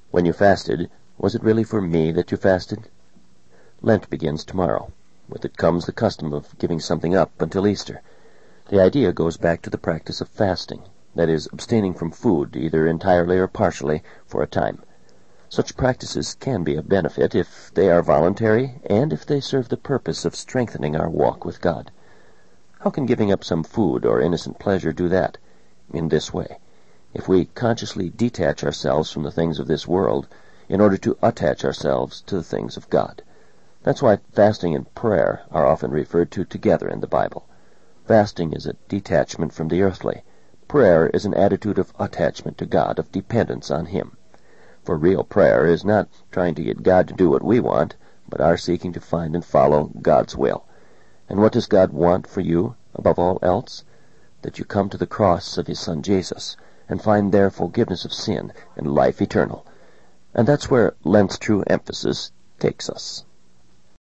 When you fasted, was it really for me that you fasted? Lent begins tomorrow. With it comes the custom of giving something up until Easter. The idea goes back to the practice of fasting, that is, abstaining from food, either entirely or partially, for a time. Such practices can be of benefit if they are voluntary and if they serve the purpose of strengthening our walk with God. How can giving up some food or innocent pleasure do that? In this way. If we consciously detach ourselves from the things of this world in order to attach ourselves to the things of God. That's why fasting and prayer are often referred to together in the Bible. Fasting is a detachment from the earthly. Prayer is an attitude of attachment to God, of dependence on Him. For real prayer is not trying to get God to do what we want, but our seeking to find and follow God's will. And what does God want for you, above all else? That you come to the cross of His Son Jesus, and find there forgiveness of sin and life eternal. And that's where Lent's true emphasis takes us.